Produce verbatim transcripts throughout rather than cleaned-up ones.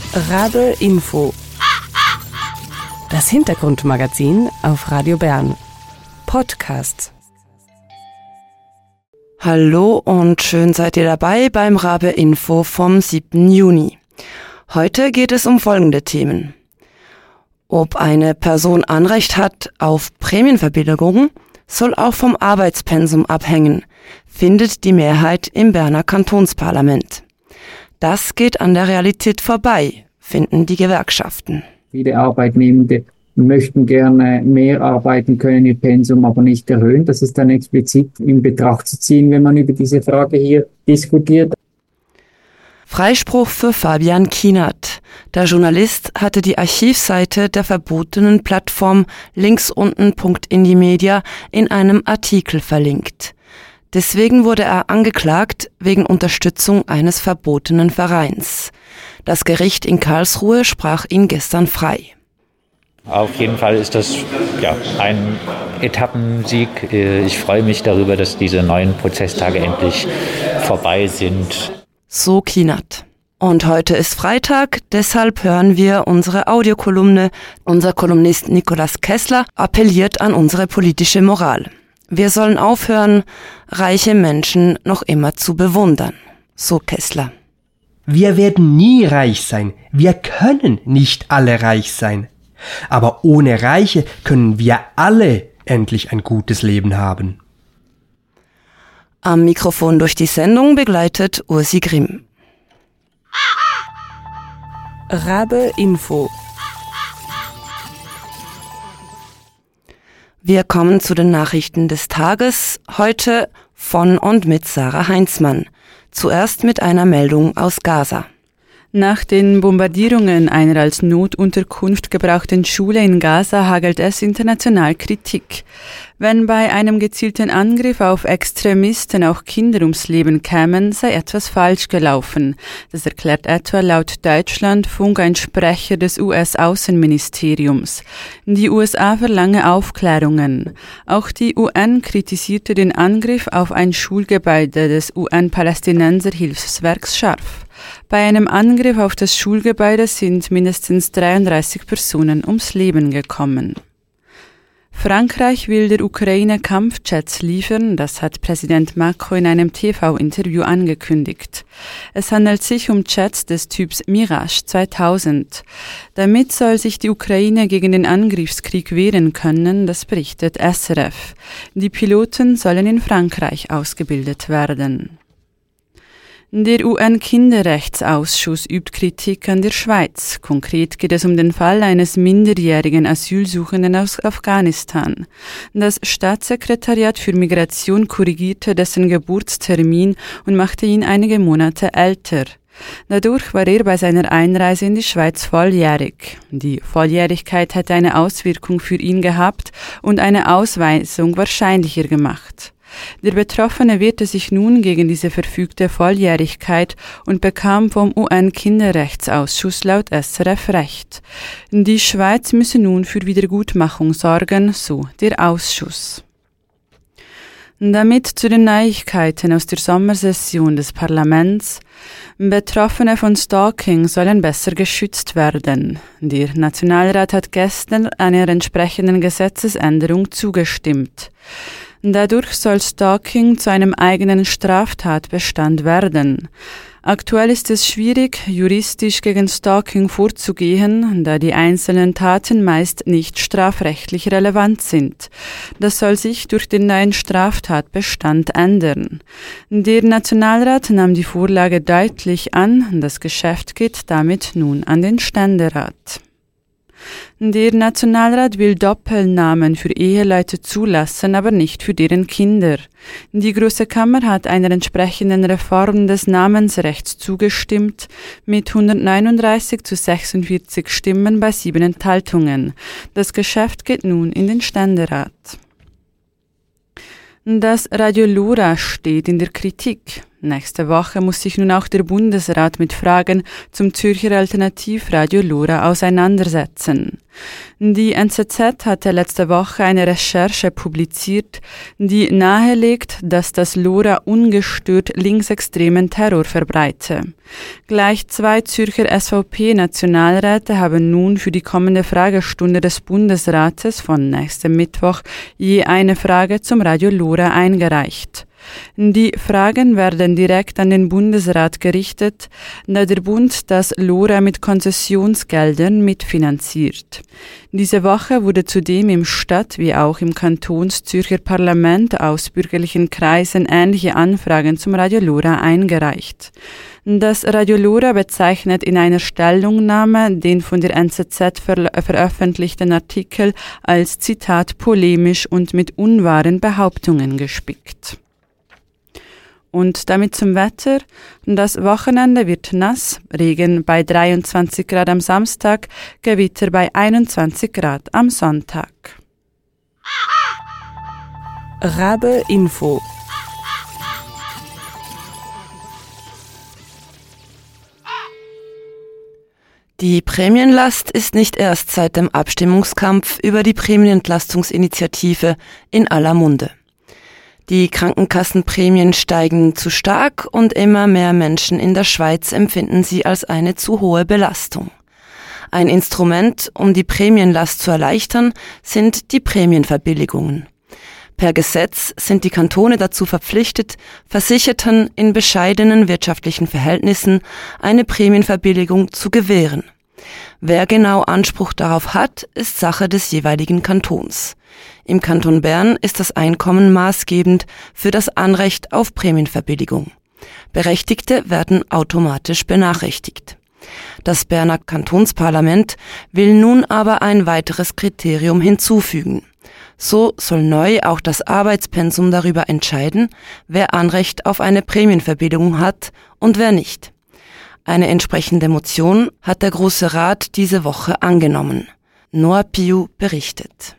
Rabe Info. Das Hintergrundmagazin auf Radio Bern. Podcast. Hallo und schön seid ihr dabei beim Rabe Info vom siebten Juni. Heute geht es um folgende Themen. Ob eine Person Anrecht hat auf Prämienverbilligungen, soll auch vom Arbeitspensum abhängen, findet die Mehrheit im Berner Kantonsparlament. Das geht an der Realität vorbei, finden die Gewerkschaften. Viele Arbeitnehmende möchten gerne mehr arbeiten können, ihr Pensum aber nicht erhöhen. Das ist dann explizit in Betracht zu ziehen, wenn man über diese Frage hier diskutiert. Freispruch für Fabian Kienert. Der Journalist hatte die Archivseite der verbotenen Plattform linksunten punkt indymedia in einem Artikel verlinkt. Deswegen wurde er angeklagt wegen Unterstützung eines verbotenen Vereins. Das Gericht in Karlsruhe sprach ihn gestern frei. Auf jeden Fall ist das ja, ein Etappensieg. Ich freue mich darüber, dass diese neuen Prozesstage endlich vorbei sind. So Kienert. Und heute ist Freitag, deshalb hören wir unsere Audiokolumne. Unser Kolumnist Nikolaus Kessler appelliert an unsere politische Moral. Wir sollen aufhören, reiche Menschen noch immer zu bewundern. So Kessler. Wir werden nie reich sein. Wir können nicht alle reich sein. Aber ohne Reiche können wir alle endlich ein gutes Leben haben. Am Mikrofon durch die Sendung begleitet Ursi Grimm. Rabe Info. Wir kommen zu den Nachrichten des Tages, heute von und mit Sarah Heinzmann. Zuerst mit einer Meldung aus Gaza. Nach den Bombardierungen einer als Notunterkunft gebrauchten Schule in Gaza hagelt es international Kritik. Wenn bei einem gezielten Angriff auf Extremisten auch Kinder ums Leben kämen, sei etwas falsch gelaufen. Das erklärt etwa laut Deutschlandfunk ein Sprecher des U S-Außenministeriums. Die U S A verlange Aufklärungen. Auch die U N kritisierte den Angriff auf ein Schulgebäude des U N-Palästinenser-Hilfswerks scharf. Bei einem Angriff auf das Schulgebäude sind mindestens dreiunddreißig Personen ums Leben gekommen. Frankreich will der Ukraine Kampfjets liefern, das hat Präsident Macron in einem T V-Interview angekündigt. Es handelt sich um Jets des Typs Mirage zweitausend. Damit soll sich die Ukraine gegen den Angriffskrieg wehren können, das berichtet S R F. Die Piloten sollen in Frankreich ausgebildet werden. Der U N-Kinderrechtsausschuss übt Kritik an der Schweiz. Konkret geht es um den Fall eines minderjährigen Asylsuchenden aus Afghanistan. Das Staatssekretariat für Migration korrigierte dessen Geburtstermin und machte ihn einige Monate älter. Dadurch war er bei seiner Einreise in die Schweiz volljährig. Die Volljährigkeit hätte eine Auswirkung für ihn gehabt und eine Ausweisung wahrscheinlicher gemacht. Der Betroffene wehrte sich nun gegen diese verfügte Volljährigkeit und bekam vom U N-Kinderrechtsausschuss laut S R F Recht. Die Schweiz müsse nun für Wiedergutmachung sorgen, so der Ausschuss. Damit zu den Neuigkeiten aus der Sommersession des Parlaments. Betroffene von Stalking sollen besser geschützt werden. Der Nationalrat hat gestern einer entsprechenden Gesetzesänderung zugestimmt. Dadurch soll Stalking zu einem eigenen Straftatbestand werden. Aktuell ist es schwierig, juristisch gegen Stalking vorzugehen, da die einzelnen Taten meist nicht strafrechtlich relevant sind. Das soll sich durch den neuen Straftatbestand ändern. Der Nationalrat nahm die Vorlage deutlich an, das Geschäft geht damit nun an den Ständerat. Der Nationalrat will Doppelnamen für Eheleute zulassen, aber nicht für deren Kinder. Die Große Kammer hat einer entsprechenden Reform des Namensrechts zugestimmt, mit hundertneununddreißig zu sechsundvierzig Stimmen bei sieben Enthaltungen. Das Geschäft geht nun in den Ständerat. Das Radio Lora steht in der Kritik. Nächste Woche muss sich nun auch der Bundesrat mit Fragen zum Zürcher Alternativradio LoRa auseinandersetzen. Die N Z Z hatte letzte Woche eine Recherche publiziert, die nahelegt, dass das LoRa ungestört linksextremen Terror verbreite. Gleich zwei Zürcher S V P-Nationalräte haben nun für die kommende Fragestunde des Bundesrates von nächstem Mittwoch je eine Frage zum Radio LoRa eingereicht. Die Fragen werden direkt an den Bundesrat gerichtet, da der Bund das LoRa mit Konzessionsgeldern mitfinanziert. Diese Woche wurde zudem im Stadt- wie auch im Kantons-Zürcher Parlament aus bürgerlichen Kreisen ähnliche Anfragen zum Radio LoRa eingereicht. Das Radio LoRa bezeichnet in einer Stellungnahme den von der N Z Z ver- veröffentlichten Artikel als Zitat polemisch und mit unwahren Behauptungen gespickt. Und damit zum Wetter. Das Wochenende wird nass, Regen bei dreiundzwanzig Grad am Samstag, Gewitter bei einundzwanzig Grad am Sonntag. Rabe Info. Die Prämienlast ist nicht erst seit dem Abstimmungskampf über die Prämienentlastungsinitiative in aller Munde. Die Krankenkassenprämien steigen zu stark und immer mehr Menschen in der Schweiz empfinden sie als eine zu hohe Belastung. Ein Instrument, um die Prämienlast zu erleichtern, sind die Prämienverbilligungen. Per Gesetz sind die Kantone dazu verpflichtet, Versicherten in bescheidenen wirtschaftlichen Verhältnissen eine Prämienverbilligung zu gewähren. Wer genau Anspruch darauf hat, ist Sache des jeweiligen Kantons. Im Kanton Bern ist das Einkommen maßgebend für das Anrecht auf Prämienverbilligung. Berechtigte werden automatisch benachrichtigt. Das Berner Kantonsparlament will nun aber ein weiteres Kriterium hinzufügen. So soll neu auch das Arbeitspensum darüber entscheiden, wer Anrecht auf eine Prämienverbilligung hat und wer nicht. Eine entsprechende Motion hat der Grosse Rat diese Woche angenommen. Noah Piu berichtet.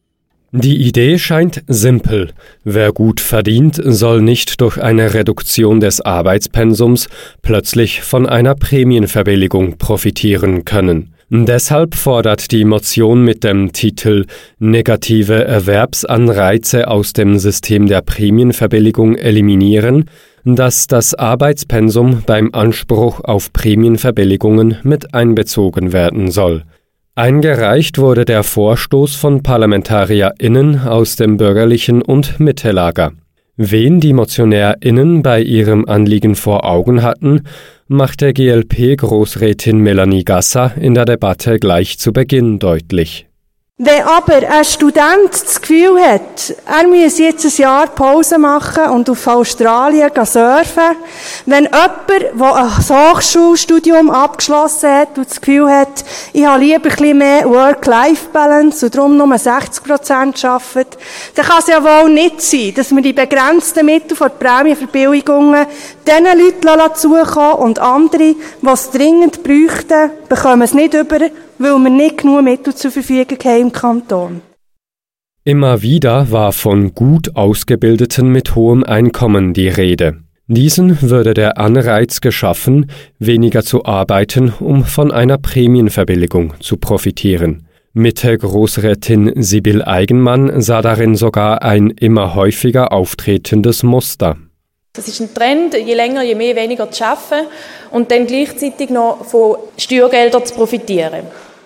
Die Idee scheint simpel. Wer gut verdient, soll nicht durch eine Reduktion des Arbeitspensums plötzlich von einer Prämienverbilligung profitieren können. Deshalb fordert die Motion mit dem Titel »Negative Erwerbsanreize aus dem System der Prämienverbilligung eliminieren«, dass das Arbeitspensum beim Anspruch auf Prämienverbilligungen mit einbezogen werden soll. Eingereicht wurde der Vorstoß von ParlamentarierInnen aus dem bürgerlichen und Mitte-Lager. Wen die MotionärInnen bei ihrem Anliegen vor Augen hatten, machte G L P-Grossrätin Melanie Gasser in der Debatte gleich zu Beginn deutlich. Wenn aber ein Student das Gefühl hat, er müsse jetzt ein Jahr Pause machen und auf Australien surfen, wenn jemand, der ein Hochschulstudium abgeschlossen hat und das Gefühl hat, ich habe lieber ein bisschen mehr Work-Life-Balance und darum nur sechzig Prozent arbeitet, dann kann es ja wohl nicht sein, dass wir die begrenzten Mittel von Prämienverbilligungen diesen Leuten zukommen und andere, die es dringend bräuchten, bekommen es nicht über, weil wir nicht genug Mittel zur Verfügung haben im Kanton. Immer wieder war von gut Ausgebildeten mit hohem Einkommen die Rede. Diesen würde der Anreiz geschaffen, weniger zu arbeiten, um von einer Prämienverbilligung zu profitieren. Mitte-Grossrätin Sibyl Eigenmann sah darin sogar ein immer häufiger auftretendes Muster. Das ist ein Trend, je länger, je mehr, weniger zu arbeiten und dann gleichzeitig noch von Steuergeldern zu profitieren.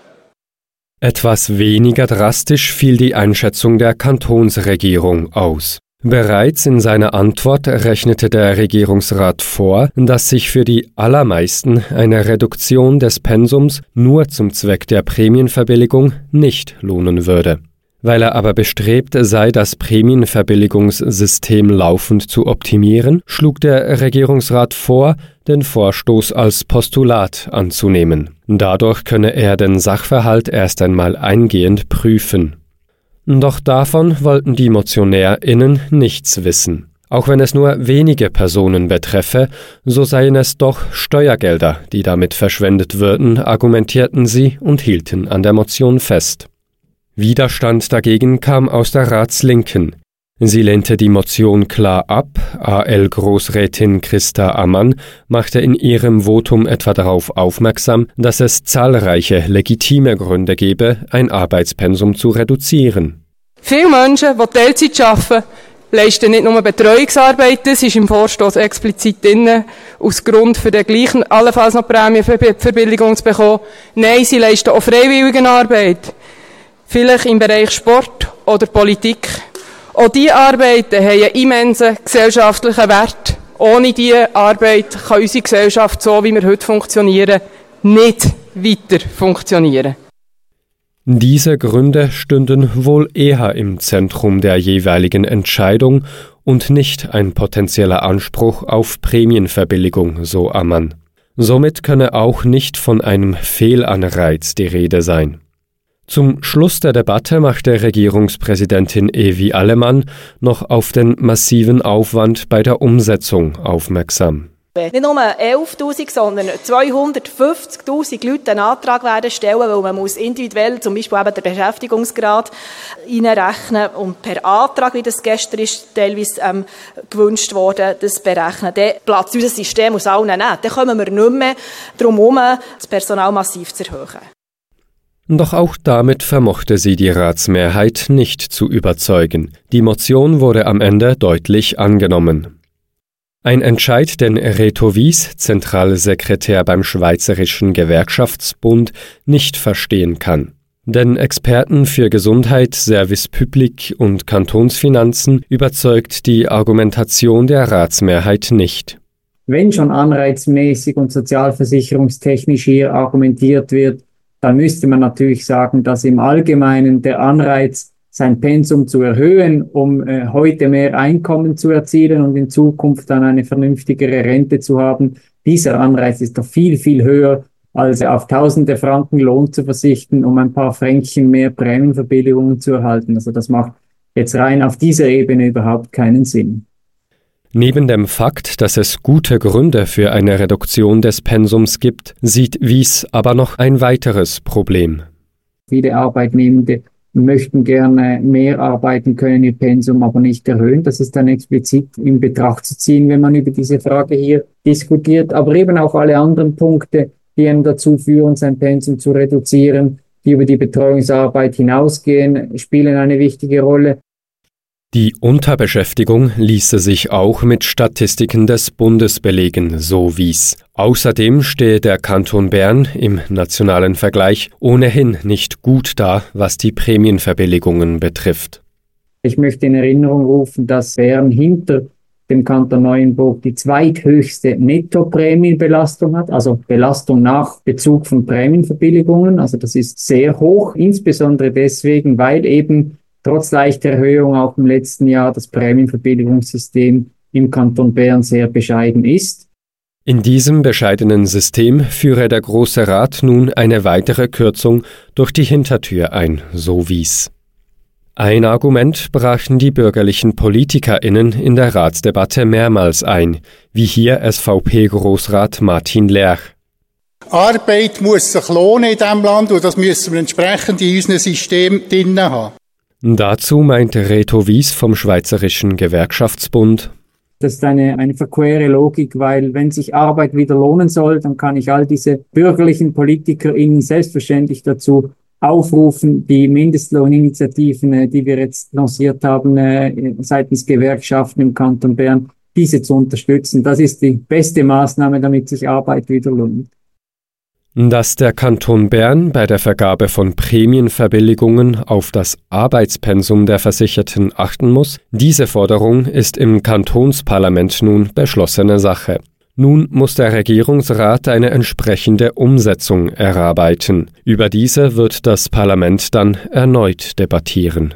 Etwas weniger drastisch fiel die Einschätzung der Kantonsregierung aus. Bereits in seiner Antwort rechnete der Regierungsrat vor, dass sich für die allermeisten eine Reduktion des Pensums nur zum Zweck der Prämienverbilligung nicht lohnen würde. Weil er aber bestrebt sei, das Prämienverbilligungssystem laufend zu optimieren, schlug der Regierungsrat vor, den Vorstoß als Postulat anzunehmen. Dadurch könne er den Sachverhalt erst einmal eingehend prüfen. Doch davon wollten die MotionärInnen nichts wissen. Auch wenn es nur wenige Personen betreffe, so seien es doch Steuergelder, die damit verschwendet würden, argumentierten sie und hielten an der Motion fest. Widerstand dagegen kam aus der Ratslinken. Sie lehnte die Motion klar ab. A L-Großrätin Christa Ammann machte in ihrem Votum etwa darauf aufmerksam, dass es zahlreiche legitime Gründe gebe, ein Arbeitspensum zu reduzieren. Viele Menschen, die Teilzeit arbeiten, leisten nicht nur Betreuungsarbeit, das ist im Vorstoss explizit drin, aus Grund für den gleichen allenfalls noch Prämienverbilligung zu bekommen. Nein, sie leisten auch Freiwilligenarbeit. Vielleicht im Bereich Sport oder Politik. Auch diese Arbeiten haben einen immensen gesellschaftlichen Wert. Ohne diese Arbeit kann unsere Gesellschaft, so wie wir heute funktionieren, nicht weiter funktionieren. Diese Gründe stünden wohl eher im Zentrum der jeweiligen Entscheidung und nicht ein potenzieller Anspruch auf Prämienverbilligung, so Ammann. Somit könne auch nicht von einem Fehlanreiz die Rede sein. Zum Schluss der Debatte machte Regierungspräsidentin Evi Allemann noch auf den massiven Aufwand bei der Umsetzung aufmerksam. Nicht nur elftausend, sondern zweihundertfünfzigtausend Leute einen Antrag werden stellen, weil man muss individuell zum Beispiel eben den Beschäftigungsgrad reinrechnen und per Antrag, wie das gestern ist, teilweise ähm, gewünscht wurde, das berechnen. Dann platzt unser System aus allen Nähten. Dann kommen wir nicht mehr darum herum, das Personal massiv zu erhöhen. Doch auch damit vermochte sie die Ratsmehrheit nicht zu überzeugen. Die Motion wurde am Ende deutlich angenommen. Ein Entscheid, den Reto Wies, Zentralsekretär beim Schweizerischen Gewerkschaftsbund, nicht verstehen kann. Denn Experten für Gesundheit, Service Public und Kantonsfinanzen überzeugt die Argumentation der Ratsmehrheit nicht. Wenn schon anreizmäßig und sozialversicherungstechnisch hier argumentiert wird, dann müsste man natürlich sagen, dass im Allgemeinen der Anreiz, sein Pensum zu erhöhen, um äh, heute mehr Einkommen zu erzielen und in Zukunft dann eine vernünftigere Rente zu haben, dieser Anreiz ist doch viel, viel höher, als auf tausende Franken Lohn zu verzichten, um ein paar Fränkchen mehr Prämienverbilligungen zu erhalten. Also das macht jetzt rein auf dieser Ebene überhaupt keinen Sinn. Neben dem Fakt, dass es gute Gründe für eine Reduktion des Pensums gibt, sieht Wies aber noch ein weiteres Problem. Viele Arbeitnehmende möchten gerne mehr arbeiten können, ihr Pensum aber nicht erhöhen. Das ist dann explizit in Betracht zu ziehen, wenn man über diese Frage hier diskutiert. Aber eben auch alle anderen Punkte, die einem dazu führen, sein Pensum zu reduzieren, die über die Betreuungsarbeit hinausgehen, spielen eine wichtige Rolle. Die Unterbeschäftigung ließe sich auch mit Statistiken des Bundes belegen, so Wies. Außerdem stehe der Kanton Bern im nationalen Vergleich ohnehin nicht gut da, was die Prämienverbilligungen betrifft. Ich möchte in Erinnerung rufen, dass Bern hinter dem Kanton Neuenburg die zweithöchste Nettoprämienbelastung hat, also Belastung nach Bezug von Prämienverbilligungen. Also das ist sehr hoch, insbesondere deswegen, weil eben trotz leichter Erhöhung auch im letzten Jahr das Prämienverbilligungssystem im Kanton Bern sehr bescheiden ist. In diesem bescheidenen System führe der Grosse Rat nun eine weitere Kürzung durch die Hintertür ein, so Wies. Ein Argument brachten die bürgerlichen PolitikerInnen in der Ratsdebatte mehrmals ein, wie hier S V P-Grossrat Martin Lerch. Arbeit muss sich lohnen in diesem Land und das müssen wir entsprechend in unserem System drin haben. Dazu meinte Reto Wies vom Schweizerischen Gewerkschaftsbund: Das ist eine, eine verquere Logik, weil wenn sich Arbeit wieder lohnen soll, dann kann ich all diese bürgerlichen PolitikerInnen selbstverständlich dazu aufrufen, die Mindestlohninitiativen, die wir jetzt lanciert haben, seitens Gewerkschaften im Kanton Bern, diese zu unterstützen. Das ist die beste Maßnahme, damit sich Arbeit wieder lohnt. Dass der Kanton Bern bei der Vergabe von Prämienverbilligungen auf das Arbeitspensum der Versicherten achten muss, diese Forderung ist im Kantonsparlament nun beschlossene Sache. Nun muss der Regierungsrat eine entsprechende Umsetzung erarbeiten. Über diese wird das Parlament dann erneut debattieren.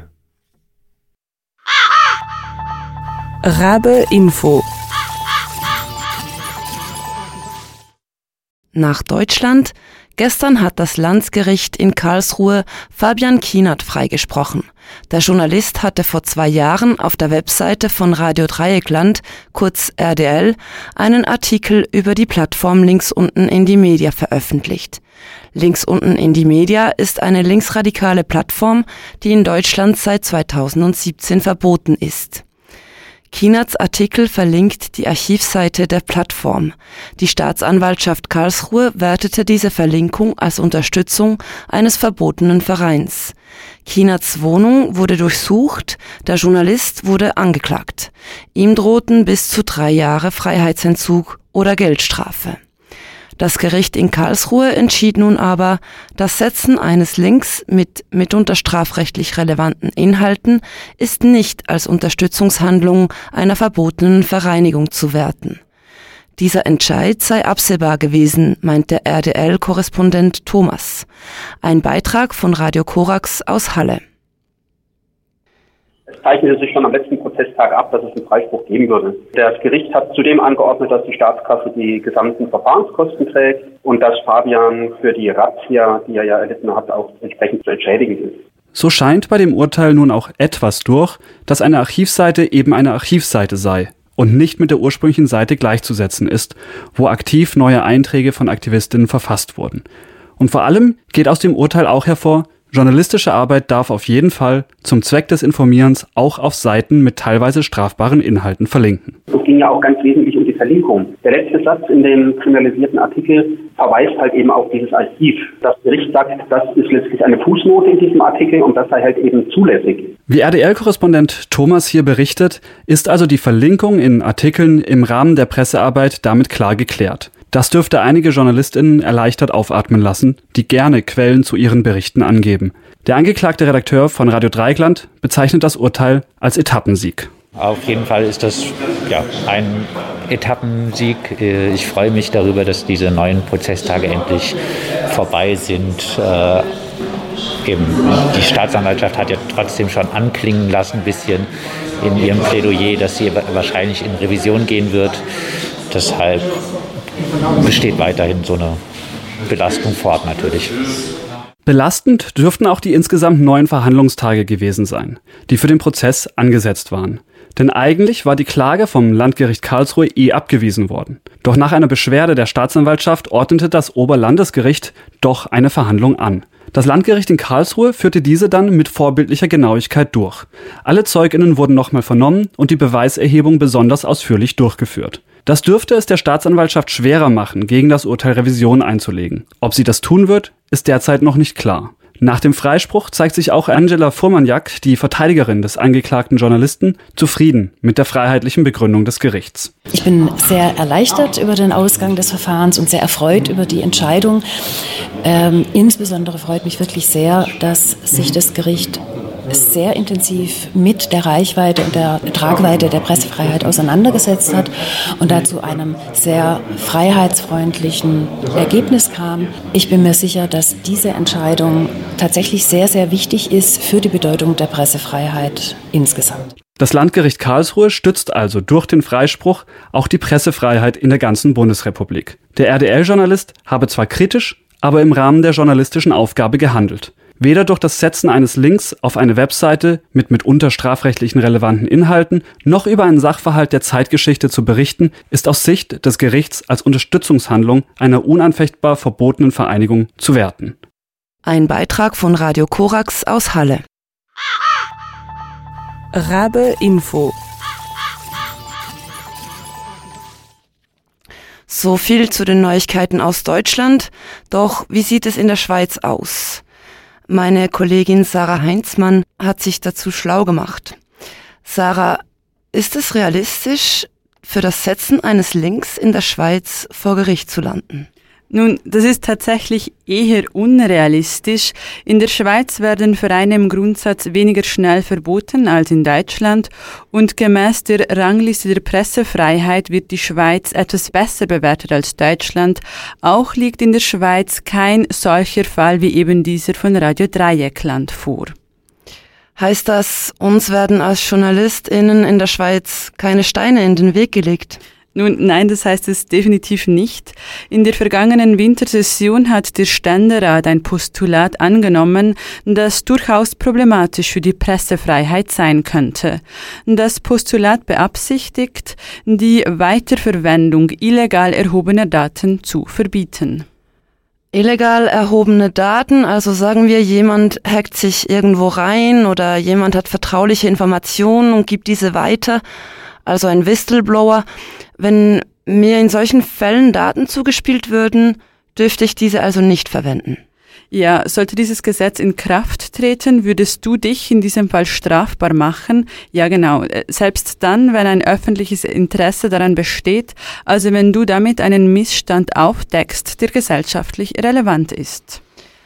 Rabe Info. Nach Deutschland. Gestern hat das Landgericht in Karlsruhe Fabian Kienert freigesprochen. Der Journalist hatte vor zwei Jahren auf der Webseite von Radio Dreieckland, kurz R D L, einen Artikel über die Plattform Links unten in die Media veröffentlicht. Links unten in die Media ist eine linksradikale Plattform, die in Deutschland seit zweitausendsiebzehn verboten ist. Kienerts Artikel verlinkt die Archivseite der Plattform. Die Staatsanwaltschaft Karlsruhe wertete diese Verlinkung als Unterstützung eines verbotenen Vereins. Kienerts Wohnung wurde durchsucht, der Journalist wurde angeklagt. Ihm drohten bis zu drei Jahre Freiheitsentzug oder Geldstrafe. Das Gericht in Karlsruhe entschied nun aber, das Setzen eines Links mit mitunter strafrechtlich relevanten Inhalten ist nicht als Unterstützungshandlung einer verbotenen Vereinigung zu werten. Dieser Entscheid sei absehbar gewesen, meint der R D L-Korrespondent Thomas. Ein Beitrag von Radio Korax aus Halle. Es zeichnete sich schon am letzten Prozesstag ab, dass es einen Freispruch geben würde. Das Gericht hat zudem angeordnet, dass die Staatskasse die gesamten Verfahrenskosten trägt und dass Fabian für die Razzia, die er ja erlitten hat, auch entsprechend zu entschädigen ist. So scheint bei dem Urteil nun auch etwas durch, dass eine Archivseite eben eine Archivseite sei und nicht mit der ursprünglichen Seite gleichzusetzen ist, wo aktiv neue Einträge von Aktivistinnen verfasst wurden. Und vor allem geht aus dem Urteil auch hervor, journalistische Arbeit darf auf jeden Fall zum Zweck des Informierens auch auf Seiten mit teilweise strafbaren Inhalten verlinken. Es ging ja auch ganz wesentlich um die Verlinkung. Der letzte Satz in dem kriminalisierten Artikel verweist halt eben auf dieses Archiv. Das Gericht sagt, das ist letztlich eine Fußnote in diesem Artikel und das sei halt eben zulässig. Wie R D L-Korrespondent Thomas hier berichtet, ist also die Verlinkung in Artikeln im Rahmen der Pressearbeit damit klar geklärt. Das dürfte einige JournalistInnen erleichtert aufatmen lassen, die gerne Quellen zu ihren Berichten angeben. Der angeklagte Redakteur von Radio Dreieckland bezeichnet das Urteil als Etappensieg. Auf jeden Fall ist das ja, ein Etappensieg. Ich freue mich darüber, dass diese neuen Prozesstage endlich vorbei sind. Äh, eben die Staatsanwaltschaft hat ja trotzdem schon anklingen lassen, ein bisschen in ihrem Plädoyer, dass sie wahrscheinlich in Revision gehen wird. Deshalb besteht weiterhin so eine Belastung fort natürlich. Belastend dürften auch die insgesamt neun Verhandlungstage gewesen sein, die für den Prozess angesetzt waren. Denn eigentlich war die Klage vom Landgericht Karlsruhe eh abgewiesen worden. Doch nach einer Beschwerde der Staatsanwaltschaft ordnete das Oberlandesgericht doch eine Verhandlung an. Das Landgericht in Karlsruhe führte diese dann mit vorbildlicher Genauigkeit durch. Alle ZeugInnen wurden nochmal vernommen und die Beweiserhebung besonders ausführlich durchgeführt. Das dürfte es der Staatsanwaltschaft schwerer machen, gegen das Urteil Revision einzulegen. Ob sie das tun wird, ist derzeit noch nicht klar. Nach dem Freispruch zeigt sich auch Angela Furmaniak, die Verteidigerin des angeklagten Journalisten, zufrieden mit der freiheitlichen Begründung des Gerichts. Ich bin sehr erleichtert über den Ausgang des Verfahrens und sehr erfreut über die Entscheidung. Ähm, insbesondere freut mich wirklich sehr, dass sich das Gericht sehr intensiv mit der Reichweite und der Tragweite der Pressefreiheit auseinandergesetzt hat und dazu einem sehr freiheitsfreundlichen Ergebnis kam. Ich bin mir sicher, dass diese Entscheidung tatsächlich sehr, sehr wichtig ist für die Bedeutung der Pressefreiheit insgesamt. Das Landgericht Karlsruhe stützt also durch den Freispruch auch die Pressefreiheit in der ganzen Bundesrepublik. Der R D L-Journalist habe zwar kritisch, aber im Rahmen der journalistischen Aufgabe gehandelt. Weder durch das Setzen eines Links auf eine Webseite mit mitunter strafrechtlichen relevanten Inhalten noch über einen Sachverhalt der Zeitgeschichte zu berichten, ist aus Sicht des Gerichts als Unterstützungshandlung einer unanfechtbar verbotenen Vereinigung zu werten. Ein Beitrag von Radio Korax aus Halle. Rabe Info. So viel zu den Neuigkeiten aus Deutschland. Doch wie sieht es in der Schweiz aus? Meine Kollegin Sarah Heinzmann hat sich dazu schlau gemacht. Sarah, ist es realistisch, für das Setzen eines Links in der Schweiz vor Gericht zu landen? Nun, das ist tatsächlich eher unrealistisch. In der Schweiz werden Vereine im Grundsatz weniger schnell verboten als in Deutschland und gemäß der Rangliste der Pressefreiheit wird die Schweiz etwas besser bewertet als Deutschland. Auch liegt in der Schweiz kein solcher Fall wie eben dieser von Radio Dreieckland vor. Heißt das, uns werden als JournalistInnen in der Schweiz keine Steine in den Weg gelegt? Nun, nein, das heißt es definitiv nicht. In der vergangenen Wintersession hat der Ständerat ein Postulat angenommen, das durchaus problematisch für die Pressefreiheit sein könnte. Das Postulat beabsichtigt, die Weiterverwendung illegal erhobener Daten zu verbieten. Illegal erhobene Daten, also sagen wir, jemand hackt sich irgendwo rein oder jemand hat vertrauliche Informationen und gibt diese weiter, also ein Whistleblower. Wenn mir in solchen Fällen Daten zugespielt würden, dürfte ich diese also nicht verwenden. Ja, sollte dieses Gesetz in Kraft treten, würdest du dich in diesem Fall strafbar machen? Ja, genau. Selbst dann, wenn ein öffentliches Interesse daran besteht, also wenn du damit einen Missstand aufdeckst, der gesellschaftlich relevant ist.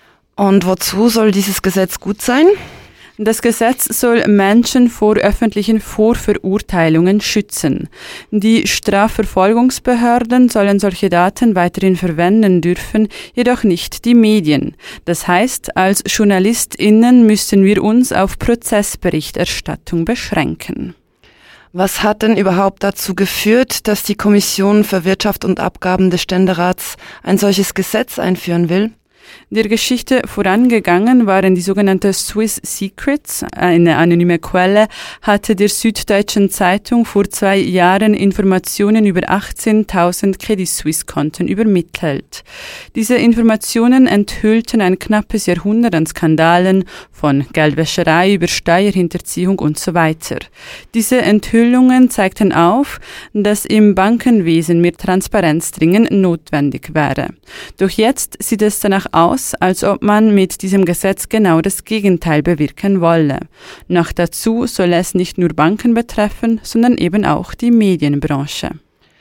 Und wozu soll dieses Gesetz gut sein? Das Gesetz soll Menschen vor öffentlichen Vorverurteilungen schützen. Die Strafverfolgungsbehörden sollen solche Daten weiterhin verwenden dürfen, jedoch nicht die Medien. Das heißt, als JournalistInnen müssen wir uns auf Prozessberichterstattung beschränken. Was hat denn überhaupt dazu geführt, dass die Kommission für Wirtschaft und Abgaben des Ständerats ein solches Gesetz einführen will? Der Geschichte vorangegangen waren die sogenannten Swiss Secrets. Eine anonyme Quelle hatte der Süddeutschen Zeitung vor zwei Jahren Informationen über achtzehntausend Credit Suisse-Konten übermittelt. Diese Informationen enthüllten ein knappes Jahrhundert an Skandalen, von Geldwäscherei über Steuerhinterziehung und so weiter. Diese Enthüllungen zeigten auf, dass im Bankenwesen mehr Transparenz dringend notwendig wäre. Doch jetzt sieht es danach aus, als ob man mit diesem Gesetz genau das Gegenteil bewirken wolle. Noch dazu soll es nicht nur Banken betreffen, sondern eben auch die Medienbranche.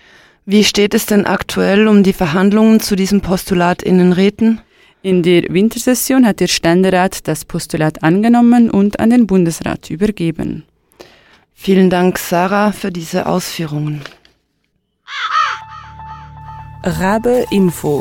Wie steht es denn aktuell um die Verhandlungen zu diesem Postulat in den Räten? In der Wintersession hat der Ständerat das Postulat angenommen und an den Bundesrat übergeben. Vielen Dank, Sarah, für diese Ausführungen. Rabe Info.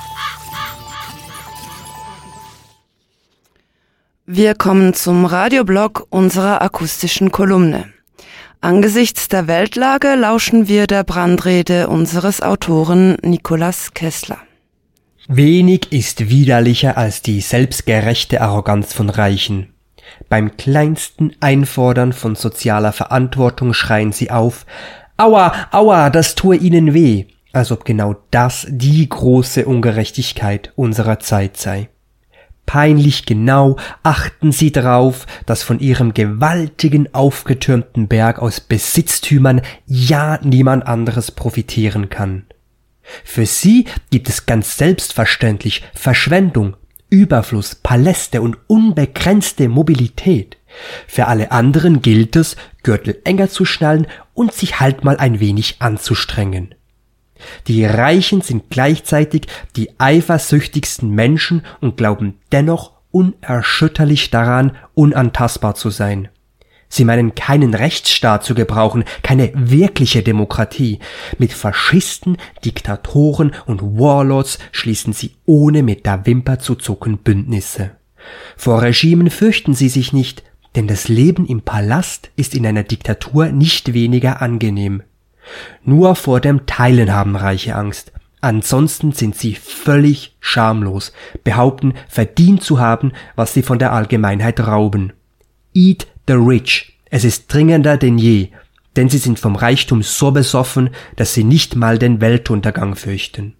Wir kommen zum Radioblog unserer akustischen Kolumne. Angesichts der Weltlage lauschen wir der Brandrede unseres Autoren Nikolaus Kessler. Wenig ist widerlicher als die selbstgerechte Arroganz von Reichen. Beim kleinsten Einfordern von sozialer Verantwortung schreien sie auf: Aua, aua, das tue ihnen weh, als ob genau das die große Ungerechtigkeit unserer Zeit sei. Peinlich genau achten sie darauf, dass von ihrem gewaltigen aufgetürmten Berg aus Besitztümern ja niemand anderes profitieren kann. Für sie gibt es ganz selbstverständlich Verschwendung, Überfluss, Paläste und unbegrenzte Mobilität. Für alle anderen gilt es, Gürtel enger zu schnallen und sich halt mal ein wenig anzustrengen. Die Reichen sind gleichzeitig die eifersüchtigsten Menschen und glauben dennoch unerschütterlich daran, unantastbar zu sein. Sie meinen keinen Rechtsstaat zu gebrauchen, keine wirkliche Demokratie. Mit Faschisten, Diktatoren und Warlords schließen sie ohne mit der Wimper zu zucken Bündnisse. Vor Regimen fürchten sie sich nicht, denn das Leben im Palast ist in einer Diktatur nicht weniger angenehm. Nur vor dem Teilen haben Reiche Angst. Ansonsten sind sie völlig schamlos, behaupten, verdient zu haben, was sie von der Allgemeinheit rauben. Eat the rich. Es ist dringender denn je, denn sie sind vom Reichtum so besoffen, dass sie nicht mal den Weltuntergang fürchten.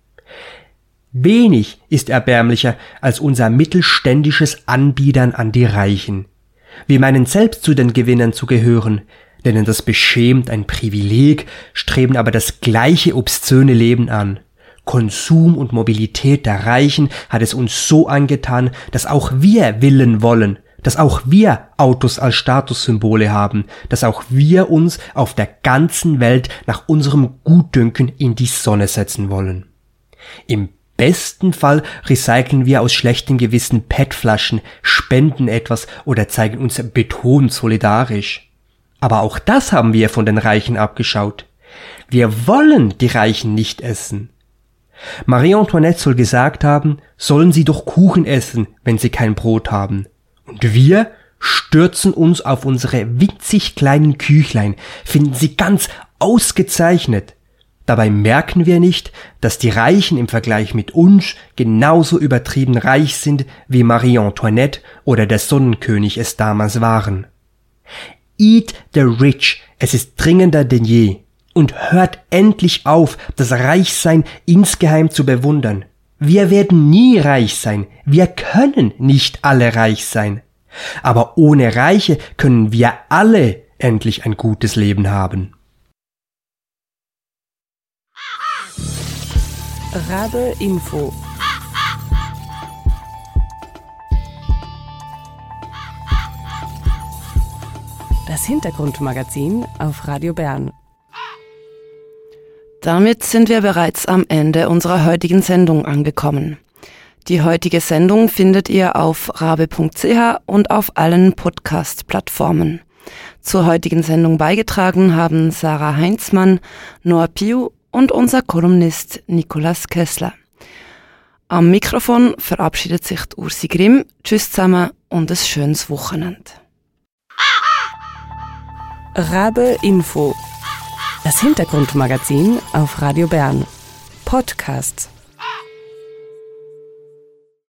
Wenig ist erbärmlicher als unser mittelständisches Anbiedern an die Reichen. Wir meinen selbst zu den Gewinnern zu gehören, nennen das beschämt ein Privileg, streben aber das gleiche obszöne Leben an. Konsum und Mobilität der Reichen hat es uns so angetan, dass auch wir willen wollen, dass auch wir Autos als Statussymbole haben, dass auch wir uns auf der ganzen Welt nach unserem Gutdünken in die Sonne setzen wollen. Im besten Fall recyceln wir aus schlechtem Gewissen P E T-Flaschen, spenden etwas oder zeigen uns betont solidarisch. Aber auch das haben wir von den Reichen abgeschaut. Wir wollen die Reichen nicht essen. Marie Antoinette soll gesagt haben, sollen sie doch Kuchen essen, wenn sie kein Brot haben. Und wir stürzen uns auf unsere winzig kleinen Küchlein, finden sie ganz ausgezeichnet. Dabei merken wir nicht, dass die Reichen im Vergleich mit uns genauso übertrieben reich sind, wie Marie Antoinette oder der Sonnenkönig es damals waren. Eat the rich, es ist dringender denn je. Und hört endlich auf, das Reichsein insgeheim zu bewundern. Wir werden nie reich sein, wir können nicht alle reich sein. Aber ohne Reiche können wir alle endlich ein gutes Leben haben. Rabe Info. Das Hintergrundmagazin auf Radio Bern. Damit sind wir bereits am Ende unserer heutigen Sendung angekommen. Die heutige Sendung findet ihr auf rabe punkt c h und auf allen Podcast-Plattformen. Zur heutigen Sendung beigetragen haben Sarah Heinzmann, Noah Piu und unser Kolumnist Nicolas Kessler. Am Mikrofon verabschiedet sich Ursi Grimm. Tschüss zusammen und ein schönes Wochenende. Rabe Info. Das Hintergrundmagazin auf Radio Bern. Podcasts.